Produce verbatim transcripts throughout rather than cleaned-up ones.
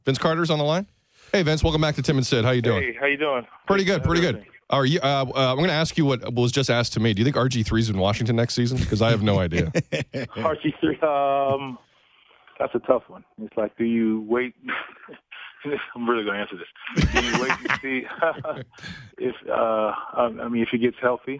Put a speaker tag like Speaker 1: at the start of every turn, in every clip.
Speaker 1: Vince Carter's on the line. Hey, Vince, welcome back to Tim and Sid. How you doing?
Speaker 2: Hey, how you doing?
Speaker 1: Pretty good, pretty good. Are you? Uh, uh, I'm going to ask you what was just asked to me. Do you think R G three's in Washington next season? Because I have no idea.
Speaker 2: R G three, um, that's a tough one. It's like, do you wait? I'm really going to answer this. Do you wait and see if, uh, I mean, if he gets healthy?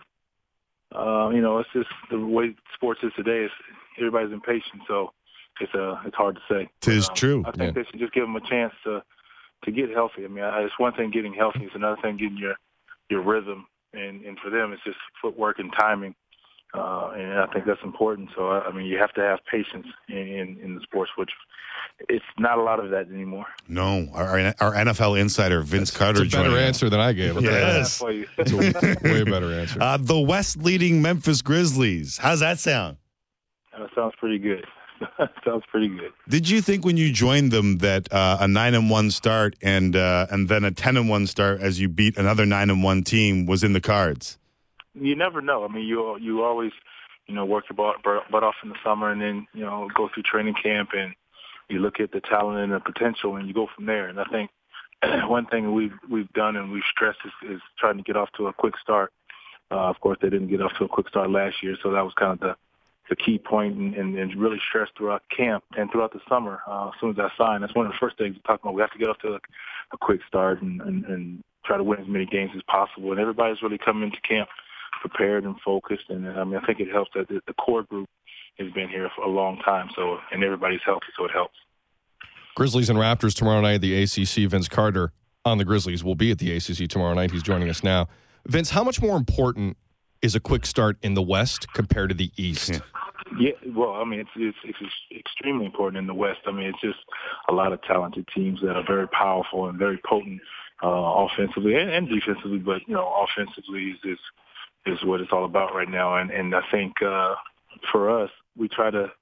Speaker 2: Uh, you know, it's just the way sports is today. Is everybody's impatient, so it's uh, it's hard to say.
Speaker 3: Tis
Speaker 2: um,
Speaker 3: true.
Speaker 2: I think
Speaker 1: Yeah.
Speaker 2: they should just give him a chance to to get healthy. I mean, I, it's one thing getting healthy; it's another thing getting your your rhythm. And and for them, it's just footwork and timing, uh, and I think that's important. So I, I mean, you have to have patience in, in in the sports, which it's not a lot of that anymore.
Speaker 3: No, our, our N F L insider, Vince Carter.
Speaker 1: It's a better
Speaker 3: joining us.
Speaker 1: answer than I gave. I'll tell you that.
Speaker 3: Yes.
Speaker 2: For you.
Speaker 1: It's a way better answer.
Speaker 3: Uh, the West leading Memphis Grizzlies. How's that sound?
Speaker 2: That sounds pretty good. Sounds pretty good.
Speaker 3: Did you think when you joined them that uh, a nine and one start and uh, and then a ten and one start as you beat another nine and one team was in the cards?
Speaker 2: You never know. I mean, you you always, you know, work your butt, butt off in the summer, and then you know go through training camp, and you look at the talent and the potential, and you go from there. And I think one thing we've we've done and we've stressed is, is trying to get off to a quick start. Uh, of course, they didn't get off to a quick start last year, so that was kind of the the key point, and, and, and really stressed throughout camp and throughout the summer. Uh, as soon as I signed, that's one of the first things we talked about. We have to get off to a, a quick start and, and, and try to win as many games as possible. And everybody's really come into camp prepared and focused. And I mean, I think it helps that the, the core group has been here for a long time. So, and everybody's healthy, so it helps.
Speaker 1: Grizzlies and Raptors tomorrow night at the A C C. Vince Carter on the Grizzlies will be at the A C C tomorrow night. He's joining us now. Vince, how much more important is a quick start in the West compared to the East?
Speaker 3: Yeah.
Speaker 2: Yeah, well, I mean, it's, it's it's extremely important in the West. I mean, it's just a lot of talented teams that are very powerful and very potent uh, offensively and, and defensively. But you know, offensively is, is is what it's all about right now. And and I think uh, for us, we try to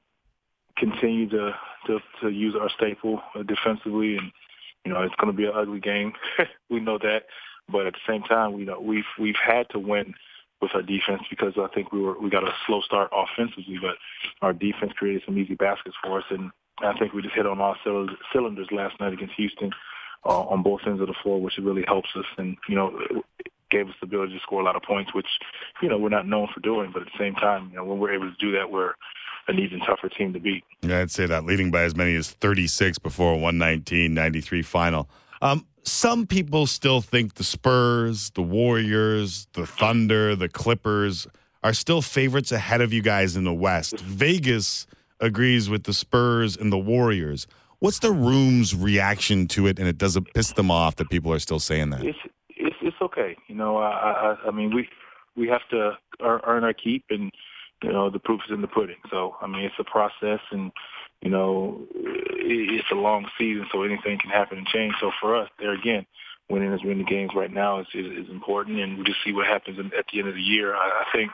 Speaker 2: continue to to, to use our staple uh, defensively. And you know, it's going to be an ugly game. We know that, but at the same time, we know we've we've had to win with our defense because I think we were we got a slow start offensively, but our defense created some easy baskets for us, and I think we just hit on all cylinders last night against Houston uh, on both ends of the floor, which really helps us, and you know, it gave us the ability to score a lot of points, which you know we're not known for doing, but at the same time, you know, when we're able to do that, we're an even tougher team to beat.
Speaker 3: Yeah, I'd say that, leading by as many as thirty-six before a one nineteen ninety-three final. Um, some people still think the Spurs, the Warriors, the Thunder, the Clippers are still favorites ahead of you guys in the West. Vegas agrees with the Spurs and the Warriors. What's the room's reaction to it, and it doesn't piss them off that people are still saying that?
Speaker 2: It's it's, it's okay. You know, I, I I mean we we have to earn our keep, and you know the proof is in the pudding. So I mean it's a process, and you know it's a long season, so anything can happen and change. So for us, there again, winning as winning games right now is, is is important, and we just see what happens at the end of the year. I, I think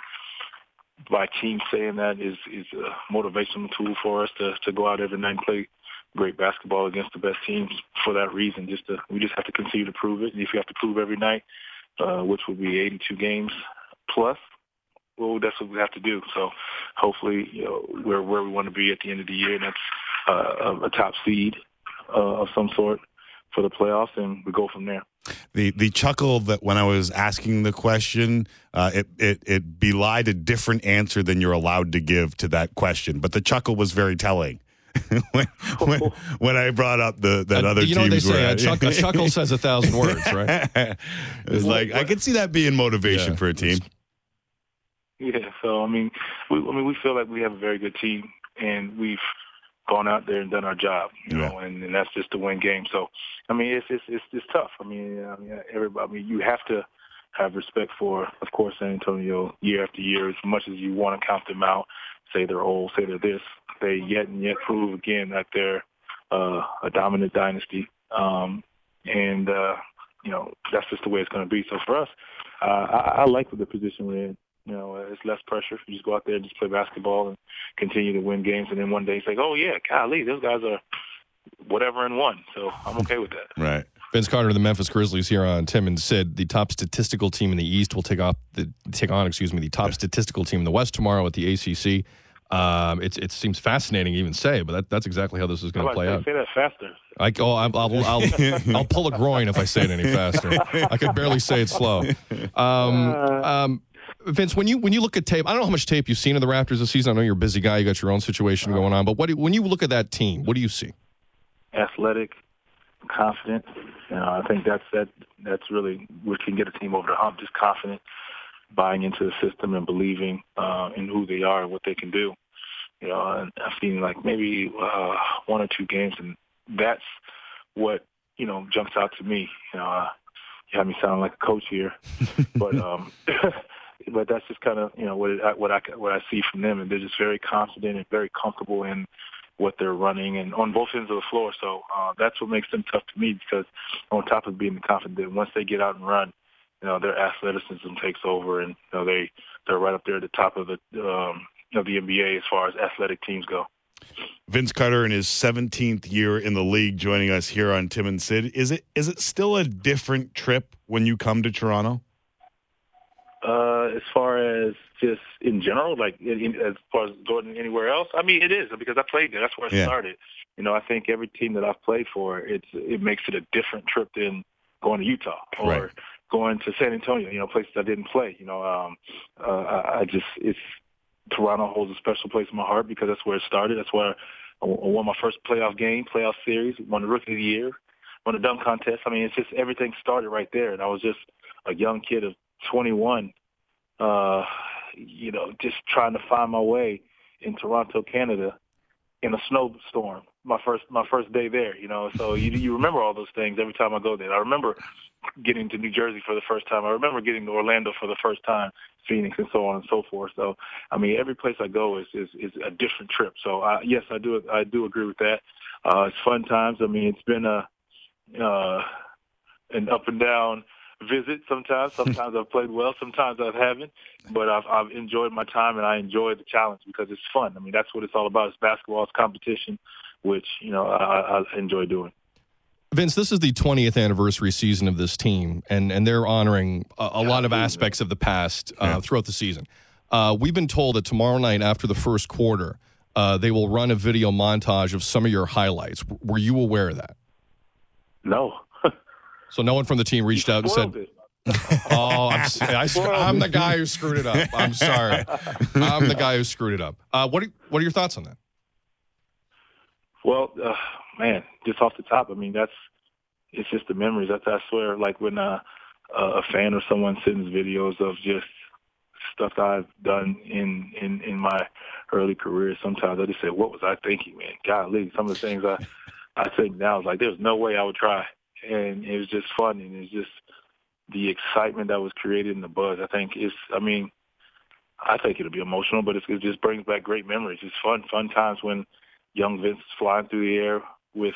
Speaker 2: my team saying that is is a motivational tool for us to to go out every night and play great basketball against the best teams for that reason. Just to, we just have to continue to prove it. And if you have to prove every night, uh, which will be eighty-two games plus, well, that's what we have to do. So hopefully, you know, we're where we want to be at the end of the year, and that's uh, a, a top seed uh, of some sort for the playoffs, and we go from there.
Speaker 3: The the chuckle that when I was asking the question, uh, it, it it belied a different answer than you're allowed to give to that question. But the chuckle was very telling. when, when, when I brought up the that
Speaker 1: Uh,
Speaker 3: other
Speaker 1: you know
Speaker 3: teams
Speaker 1: what they say,
Speaker 3: were
Speaker 1: a, chuck, a chuckle says a thousand words, right?
Speaker 3: It's like I could see that being motivation
Speaker 1: Yeah.
Speaker 3: for a team.
Speaker 2: Yeah, so I mean, we I mean we feel like we have a very good team, and we've gone out there and done our job, you know,
Speaker 3: Yeah.
Speaker 2: and, and that's just to win games. So I mean, it's it's it's, it's tough. I mean, I mean, everybody. I mean, you have to have respect for, of course, San Antonio year after year. As much as you want to count them out, say they're old, say they're this, they yet and yet prove again that they're uh, a dominant dynasty, um, and uh, you know that's just the way it's going to be. So for us, uh, I, I like the position we're in. You know, it's less pressure. You just go out there and just play basketball and continue to win games. And then one day say, oh, yeah, golly, those guys are whatever and one. So I'm okay with that.
Speaker 3: Right.
Speaker 1: Vince Carter, the Memphis Grizzlies here on Tim and Sid. The top statistical team in the East will take off the take on, excuse me, the top statistical team in the West tomorrow at the A C C. Um, it's, it seems fascinating to even say, but that, that's exactly how this is going to play
Speaker 2: say,
Speaker 1: out.
Speaker 2: Say that faster.
Speaker 1: I, oh, I'll, I'll, I'll, I'll pull a groin if I say it any faster. I could barely say it slow. Um, um, Vince, when you when you look at tape, I don't know how much tape you've seen of the Raptors this season. I know you're a busy guy. You got your own situation going on. But what do, when you look at that team, what do you see?
Speaker 2: Athletic, confident. You know, I think that's that. That's really what can get a team over the hump. Just confident, buying into the system and believing uh, in who they are and what they can do. You know, and I've seen like maybe uh, one or two games, and that's what you know jumps out to me. You know, uh, you have me sound like a coach here, but. Um, But that's just kind of you know what it, what I what I see from them, and they're just very confident and very comfortable in what they're running, and on both ends of the floor. So uh, that's what makes them tough to me, because on top of being confident, once they get out and run, you know their athleticism takes over, and you know they they're right up there at the top of the um, of the N B A as far as athletic teams go.
Speaker 3: Vince Carter in his seventeenth year in the league, joining us here on Tim and Sid. Is it is it still a different trip when you come to Toronto?
Speaker 2: Uh, as far as just in general, like in, in, as far as going anywhere else, I mean, it is because I played there. That's where I
Speaker 3: yeah.
Speaker 2: started. You know, I think every team that I've played for, it's it makes it a different trip than going to Utah or
Speaker 3: right.
Speaker 2: going to San Antonio. You know, places I didn't play. You know, um, uh, I, I just it's Toronto holds a special place in my heart because that's where it started. That's where I won my first playoff game, playoff series, won the Rookie of the Year, won the dunk contest. I mean, it's just everything started right there, and I was just a young kid of twenty-one, uh, you know, just trying to find my way in Toronto, Canada, in a snowstorm. My first my first day there, you know. So you you remember all those things every time I go there. I remember getting to New Jersey for the first time. I remember getting to Orlando for the first time, Phoenix, and so on and so forth. So I mean, every place I go is is, is a different trip. So uh, yes, I do I do agree with that. Uh, it's fun times. I mean, it's been a uh, an up and down visit sometimes. Sometimes I've played well, sometimes I haven't. But I've, I've enjoyed my time, and I enjoy the challenge because it's fun. I mean, that's what it's all about. It's basketball, it's competition, which, you know, I, I enjoy doing.
Speaker 1: Vince, this is the twentieth anniversary season of this team, and, and they're honoring a, a lot of aspects of the past uh, yeah. throughout the season. Uh, we've been told that tomorrow night after the first quarter, uh, they will run a video montage of some of your highlights. W- were you aware of that?
Speaker 2: No.
Speaker 1: So no one from the team reached out and said,
Speaker 2: it.
Speaker 1: oh, I'm, I, I'm the guy who screwed it up. I'm sorry. I'm the guy who screwed it up. Uh, what, are, what are your thoughts on that?
Speaker 2: Well, uh, man, just off the top, I mean, that's it's just the memories. That's, I swear, like when uh, a fan or someone sends videos of just stuff that I've done in, in, in my early career, sometimes I just say, what was I thinking, man? Golly, some of the things I, I think now is like, there's no way I would try. And it was just fun, and it's just the excitement that was created in the buzz. I think it's, I mean, I think it'll be emotional, but it's, it just brings back great memories. It's fun, fun times when young Vince is flying through the air with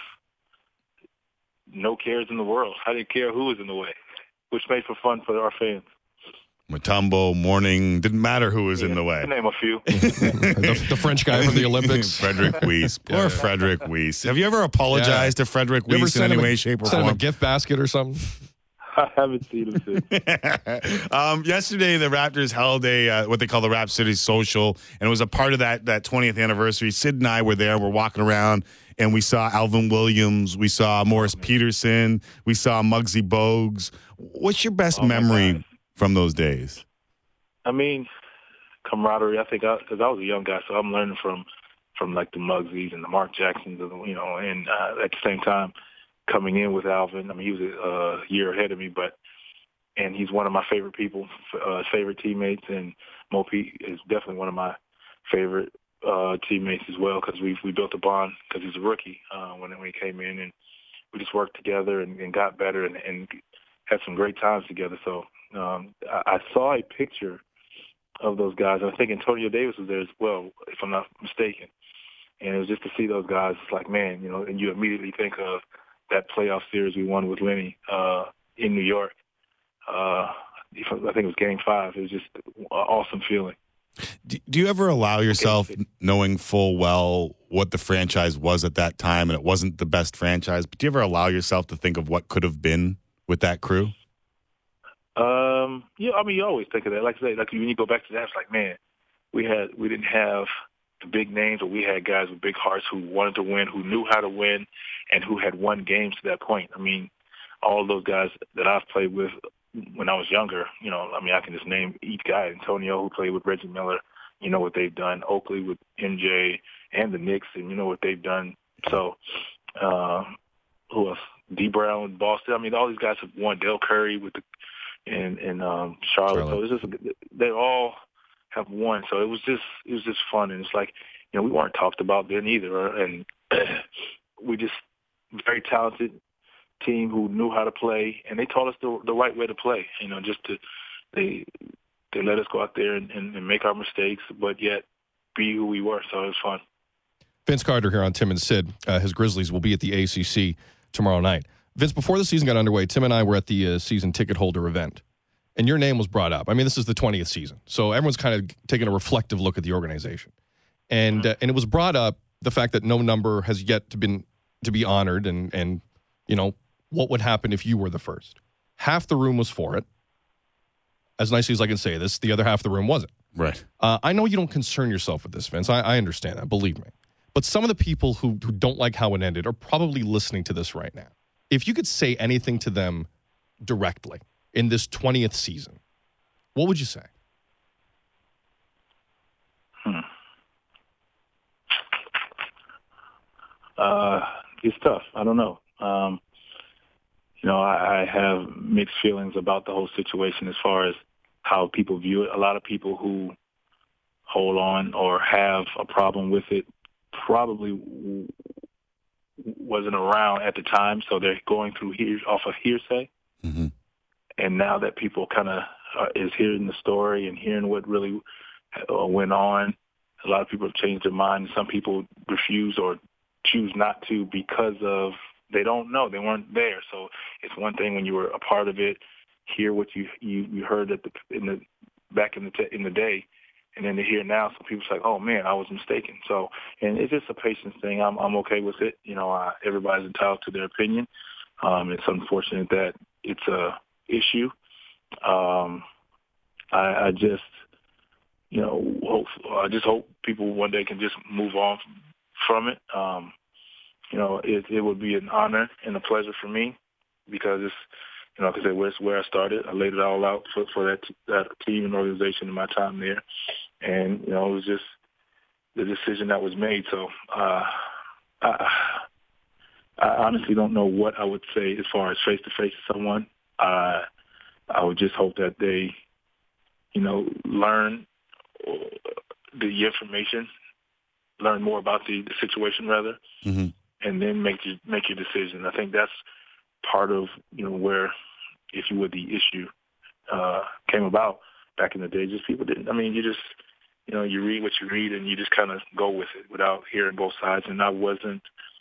Speaker 2: no cares in the world. I didn't care who was in the way, which made for fun for our fans.
Speaker 3: Mutombo, Morning, didn't matter who was
Speaker 2: yeah,
Speaker 3: in the way.
Speaker 2: To name a few.
Speaker 1: the, the French guy from the Olympics.
Speaker 3: Frederick Weiss. Poor yeah, yeah. Frederick Weiss. Have you ever apologized yeah. to Frederick Weiss in any way, shape, or
Speaker 1: send
Speaker 3: form?
Speaker 1: Him a gift basket or something?
Speaker 2: I haven't seen him since.
Speaker 3: um, yesterday, the Raptors held a uh, what they call the Rap City Social, and it was a part of that that twentieth anniversary. Sid and I were there. We're walking around, and we saw Alvin Williams. We saw Morris oh, Peterson. We saw Muggsy Bogues. What's your best oh, memory from those days?
Speaker 2: I mean, camaraderie. I think because I, I was a young guy, so I'm learning from from like the Muggsies and the Mark Jacksons, you know, and uh, at the same time coming in with Alvin. I mean, he was a uh, year ahead of me, but and he's one of my favorite people, uh, favorite teammates, and Mopi is definitely one of my favorite uh, teammates as well because we we built a bond because he's a rookie uh, when when he came in, and we just worked together and, and got better and, and had some great times together. So um, I, I saw a picture of those guys. I think Antonio Davis was there as well, if I'm not mistaken. And it was just to see those guys. It's like, man, you know, and you immediately think of that playoff series we won with Lenny uh, in New York. Uh, I think it was Game Five. It was just an awesome feeling.
Speaker 3: Do you ever allow yourself, knowing full well what the franchise was at that time, and it wasn't the best franchise, but do you ever allow yourself to think of what could have been with that crew?
Speaker 2: Um, yeah, I mean, you always think of that. Like I say, like when you go back to that, it's like, man, we had we didn't have the big names, but we had guys with big hearts who wanted to win, who knew how to win, and who had won games to that point. I mean, all those guys that I've played with when I was younger, you know, I mean, I can just name each guy. Antonio, who played with Reggie Miller, you know what they've done. Oakley with M J and the Knicks, and you know what they've done. So, uh, who else? D. Brown with Boston. I mean, all these guys have won. Dale Curry with the and and um, Charlotte. Charlotte. So it's just they all have won. So it was just it was just fun, and it's like, you know, we weren't talked about then either, and we just very talented team who knew how to play, and they taught us the the right way to play. You know, just to they they let us go out there and, and, and make our mistakes, but yet be who we were. So it was fun.
Speaker 1: Vince Carter here on Tim and Sid. Uh, his Grizzlies will be at the A C C tomorrow night. Vince, before the season got underway, Tim and I were at the uh, season ticket holder event, and your name was brought up. I mean, this is the twentieth season, so everyone's kind of taking a reflective look at the organization, and uh, and it was brought up the fact that no number has yet to been to be honored, and and you know what would happen if you were the first. Half the room was for it. As nicely as I can say this, the other half of the room wasn't.
Speaker 3: Right.
Speaker 1: Uh, I know you don't concern yourself with this, Vince. I, I understand that. Believe me. But some of the people who, who don't like how it ended are probably listening to this right now. If you could say anything to them directly in this twentieth season, what would you say?
Speaker 2: Hmm. Uh, it's tough. I don't know. Um, you know, I, I have mixed feelings about the whole situation as far as how people view it. A lot of people who hold on or have a problem with it probably w- wasn't around at the time, so they're going through here off of hearsay.
Speaker 3: Mm-hmm.
Speaker 2: And now that people kind of uh, is hearing the story and hearing what really uh, went on, a lot of people have changed their mind. Some people refuse or choose not to because of they don't know, they weren't there. So it's one thing when you were a part of it, hear what you you, you heard at the in the back in the t- in the day. And then to hear now, some people say, "Oh man, I was mistaken." So, and it's just a patience thing. I'm I'm okay with it. You know, uh, everybody's entitled to their opinion. Um, it's unfortunate that it's a issue. Um, I, I just, you know, hope, I just hope people one day can just move on from it. Um, you know, it it would be an honor and a pleasure for me because it's, you know, because it's where I started. I laid it all out for, for that that team and organization in my time there. And, you know, it was just the decision that was made. So uh, I, I honestly don't know what I would say as far as face-to-face to someone. Uh, I would just hope that they, you know, learn the information, learn more about the, the situation, rather,
Speaker 3: mm-hmm.
Speaker 2: and then make your, make your decision. I think that's part of, you know, where, if you would, the issue uh, came about back in the day. Just people didn't, I mean, you just, you know, you read what you read and you just kind of go with it without hearing both sides. And I wasn't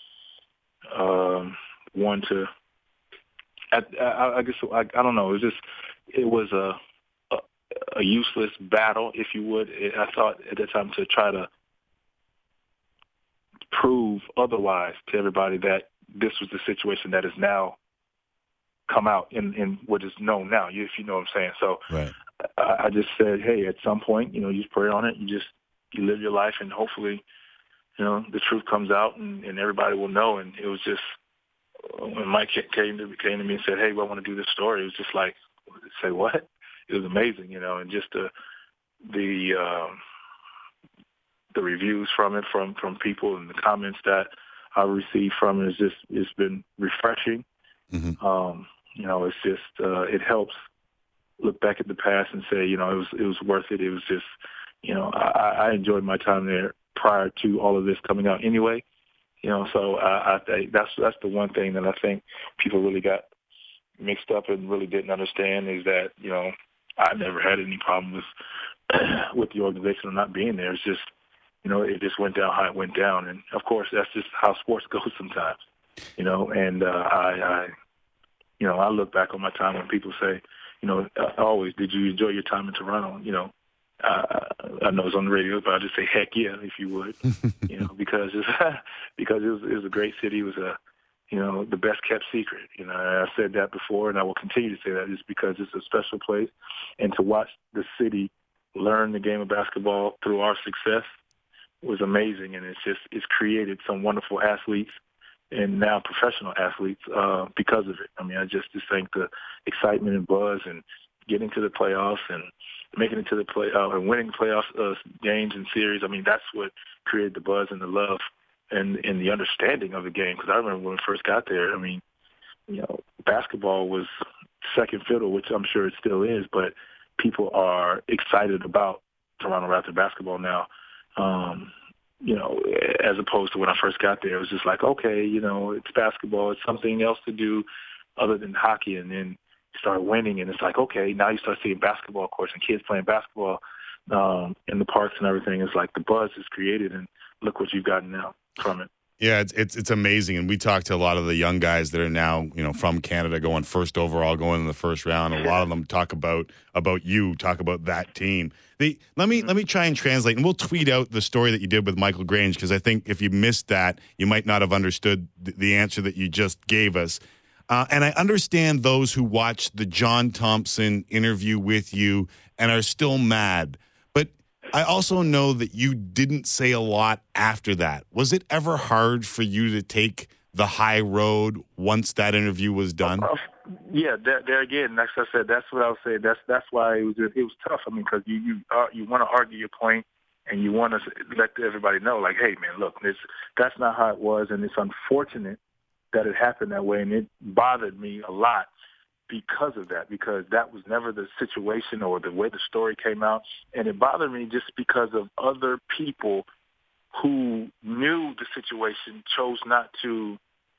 Speaker 2: um, one to, I, I, I guess, I, I don't know. It was just, it was a, a, a useless battle, if you would. It, I thought at that time to try to prove otherwise to everybody that this was the situation that is now come out in, in what is known now, if you know what I'm saying. So
Speaker 3: right.
Speaker 2: I, I just said, hey, at some point, you know, you just pray on it. You just, you live your life and hopefully, you know, the truth comes out and, and everybody will know. And it was just, when Mike came to, came to me and said, hey, well, I want to do this story, it was just like, say what? It was amazing, you know, and just the, the, um, the reviews from it, from, from people and the comments that I received from it is just, it's been refreshing.
Speaker 3: Mm-hmm.
Speaker 2: Um, you know, it's just, uh, it helps look back at the past and say, you know, it was, it was worth it. It was just, you know, I, I enjoyed my time there prior to all of this coming out anyway, you know, so I, I think that's, that's the one thing that I think people really got mixed up and really didn't understand is that, you know, I never had any problem with, with the organization of not being there. It's just, you know, it just went down how it went down. And of course, that's just how sports goes sometimes, you know, and, uh, I, I, you know, I look back on my time when people say, you know, always, did you enjoy your time in Toronto? You know, uh, I know it's on the radio, but I just say, heck yeah, if you would, you know, because it's, because it was, it was a great city. It was a, you know, the best kept secret. You know, I said that before, and I will continue to say that just because it's a special place. And to watch the city learn the game of basketball through our success was amazing, and it's just it's created some wonderful athletes and now professional athletes uh, because of it. I mean, I just, just think the excitement and buzz and getting to the playoffs and making it to the play uh, and winning playoff uh, games and series. I mean, that's what created the buzz and the love and, and the understanding of the game. Because I remember when we first got there, I mean, you know, basketball was second fiddle, which I'm sure it still is, but people are excited about Toronto Raptor basketball now. Um, you know, as opposed to when I first got there, it was just like, okay, you know, it's basketball. It's something else to do other than hockey. And then you start winning, and it's like, okay, now you start seeing basketball courts and kids playing basketball um, in the parks and everything. It's like the buzz is created, and look what you've gotten now from it.
Speaker 3: Yeah, it's, it's it's amazing, and we talked to a lot of the young guys that are now, you know, from Canada, going first overall, going in the first round. A lot of them talk about about you, talk about that team. They let me let me try and translate, and we'll tweet out the story that you did with Michael Grange, because I think if you missed that, you might not have understood th- the answer that you just gave us. Uh, and I understand those who watched the John Thompson interview with you and are still mad. But I also know that you didn't say a lot after that. Was it ever hard for you to take the high road once that interview was done?
Speaker 2: Uh, yeah, there, there again, like I said, that's what I was saying. That's that's why it was it was tough. I mean, because you you uh, you want to argue your point, and you want to let everybody know, like, hey, man, look, this that's not how it was, and it's unfortunate that it happened that way, and it bothered me a lot because of that, because that was never the situation or the way the story came out. And it bothered me just because of other people who knew the situation chose not to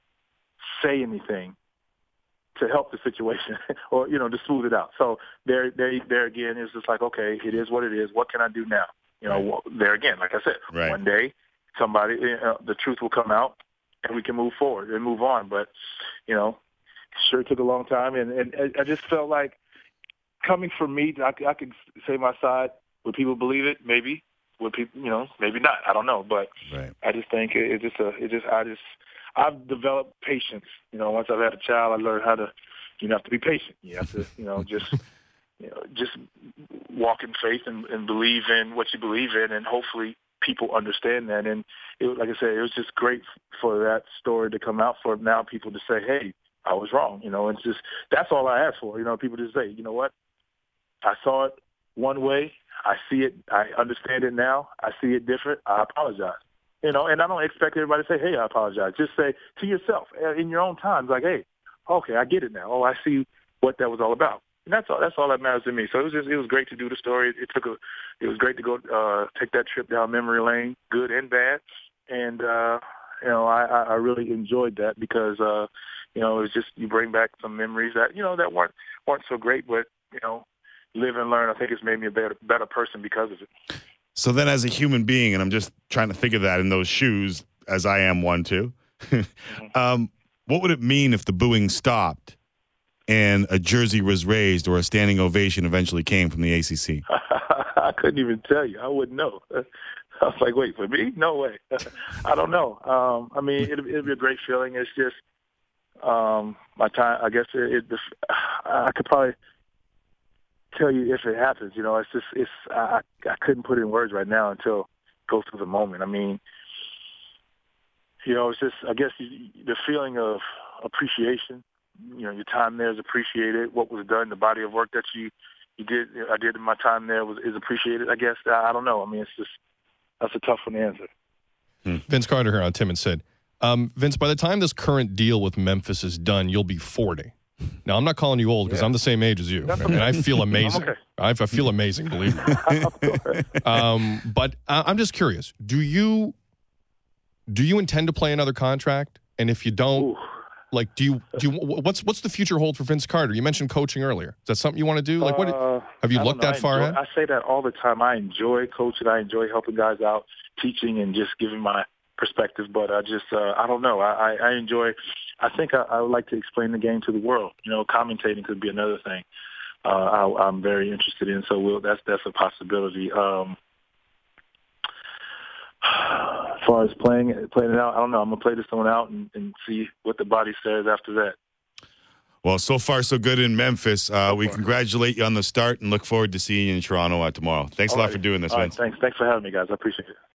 Speaker 2: say anything to help the situation or, you know, to smooth it out. So there, there, there again, it's just like, okay, it is what it is. What can I do now? You know, right. There again, like I said,
Speaker 3: right.
Speaker 2: One day somebody, uh, the truth will come out and we can move forward and move on. But, you know, sure took a long time. And, and I just felt like coming from me, I, I could say my side. Would people believe it? Maybe. Would people, you know, maybe not. I don't know. But
Speaker 3: right.
Speaker 2: I just think it, it's just a, it just, I just, I've developed patience. You know, once I've had a child, I learned how to, you have to be patient. You have to, you know, just, you know, just walk in faith and, and believe in what you believe in, and hopefully people understand that. And it, like I said, it was just great for that story to come out, for now people to say, hey, I was wrong. You know, it's just, that's all I ask for. You know, people just say, you know what, I saw it one way. I see it. I understand it now. I see it different. I apologize. You know, and I don't expect everybody to say, hey, I apologize. Just say to yourself in your own time, like, hey, okay, I get it now. Oh, I see what that was all about. And that's all. That's all that matters to me. So it was just, it was great to do the story. It took a, it was great to go uh, take that trip down memory lane, good and bad. And uh, you know, I, I really enjoyed that because uh, you know, it was just, you bring back some memories that, you know, that weren't weren't so great, but you know, live and learn. I think it's made me a better better person because of it.
Speaker 3: So then, as a human being, and I'm just trying to figure that in those shoes, as I am one too, mm-hmm. um, what would it mean if the booing stopped and a jersey was raised or a standing ovation eventually came from the A C C?
Speaker 2: I couldn't even tell you. I wouldn't know. I was like, wait, for me? No way. I don't know. Um, I mean, it'd, it'd be a great feeling. It's just um, my time. I guess it, it, I could probably tell you if it happens. You know, it's just, it's, I, I couldn't put it in words right now until it goes through the moment. I mean, you know, it's just, I guess the feeling of appreciation. You know, your time there is appreciated. What was done, the body of work that you, you did, I did in my time there was is appreciated. I guess I, I don't know. I mean, it's just, that's a tough one to answer.
Speaker 1: Hmm. Vince Carter here on Tim and Sid. Um, Vince, by the time this current deal with Memphis is done, you'll be forty. Now, I'm not calling you old because yeah. I'm the same age as you, okay. and I feel amazing. Okay. I, I feel amazing, believe me. um, but uh, I'm just curious: do you do you intend to play another contract? And if you don't, Ooh. like, do you do you, what's what's the future hold for Vince Carter? You mentioned coaching earlier. Is that something you want to do? Like, what
Speaker 2: uh,
Speaker 1: have you looked that far
Speaker 2: enjoy,
Speaker 1: ahead?
Speaker 2: I say that all the time. I enjoy coaching. I enjoy helping guys out, teaching, and just giving my perspective. But I just, uh, I don't know. I, I enjoy. I think I, I would like to explain the game to the world. You know, commentating could be another thing uh, I, I'm very interested in. So we'll, that's that's a possibility. Um, as far as playing playing it out, I don't know. I'm gonna play this one out and, and see what the body says after that.
Speaker 3: Well, so far so good in Memphis. Uh, we congratulate you on the start and look forward to seeing you in Toronto uh, tomorrow. Thanks All a lot right. for doing this,
Speaker 2: All
Speaker 3: Vince.
Speaker 2: Right, thanks. Thanks for having me, guys. I appreciate it.